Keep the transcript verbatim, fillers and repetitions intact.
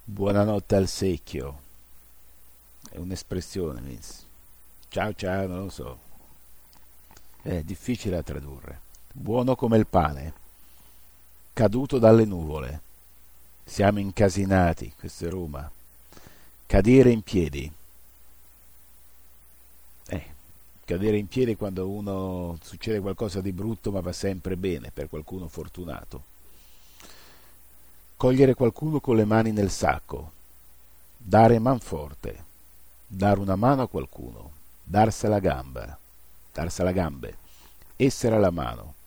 Buonanotte al secchio. È un'espressione, Vince. Ciao ciao, non lo so. È difficile da tradurre. Buono come il pane, caduto dalle nuvole. Siamo incasinati, questo è Roma. Cadere in piedi. Eh, cadere in piedi quando uno succede qualcosa di brutto ma va sempre bene per qualcuno fortunato. Cogliere qualcuno con le mani nel sacco. Dare manforte. Dare una mano a qualcuno. Darsela gamba. Darsela gambe. Essere alla mano.